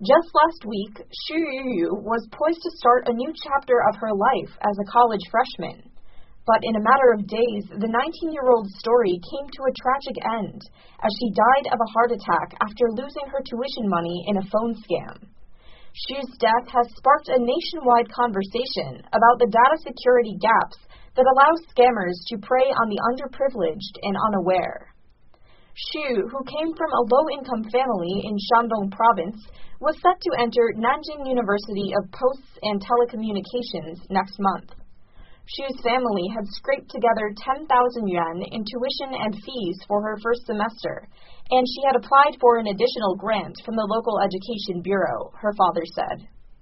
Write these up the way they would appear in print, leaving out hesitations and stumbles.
Just last week, Xu Yuyu was poised to start a new chapter of her life as a college freshman. But in a matter of days, the 19-year-old's story came to a tragic end as she died of a heart attack after losing her tuition money in a phone scam. Xu's death has sparked a nationwide conversation about the data security gaps that allow scammers to prey on the underprivileged and unaware. Xu, who came from a low-income family in Shandong Province, was set to enter Nanjing University of Posts and Telecommunications next month. Xu's family had scraped together 10,000 yuan in tuition and fees for her first semester, and she had applied for an additional grant from the local education bureau, her father said.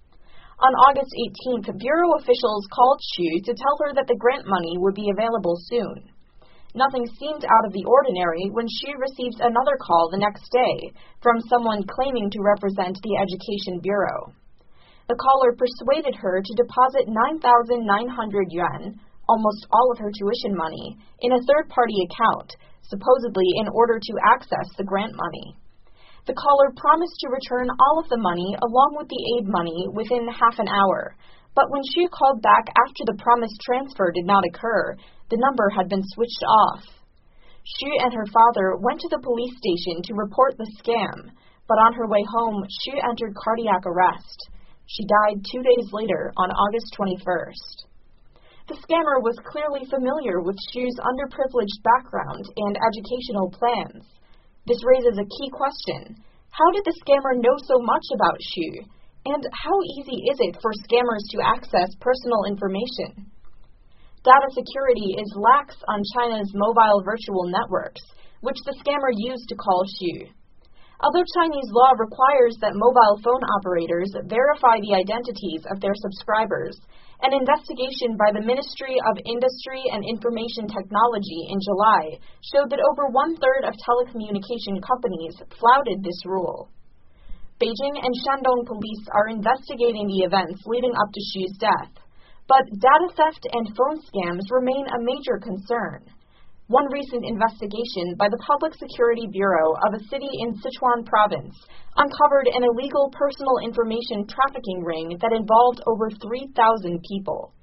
On August 18th, bureau officials called Xu to tell her that the grant money would be available soon. Nothing seemed out of the ordinary when Xu received another call the next day from someone claiming to represent the Education Bureau. The caller persuaded her to deposit 9,900 yuan, almost all of her tuition money, in a third-party account, supposedly in order to access the grant money. The caller promised to return all of the money along with the aid money within half an hour, but when Xu called back after the promised transfer did not occur, the number had been switched off. Xu and her father went to the police station to report the scam, but on her way home, Xu entered cardiac arrest. She died 2 days later on August 21st. The scammer was clearly familiar with Xu's underprivileged background and educational plans. This raises a key question. How did the scammer know so much about Xu? And how easy is it for scammers to access personal information? Data security is lax on China's mobile virtual networks, which the scammer used to call Xu. Although Chinese law requires that mobile phone operators verify the identities of their subscribers, an investigation by the Ministry of Industry and Information Technology in July showed that over one-third of telecommunication companies flouted this rule. Beijing and Shandong police are investigating the events leading up to Xu's death, but data theft and phone scams remain a major concern. One recent investigation by the Public Security Bureau of a city in Sichuan province uncovered an illegal personal information trafficking ring that involved over 3,000 people.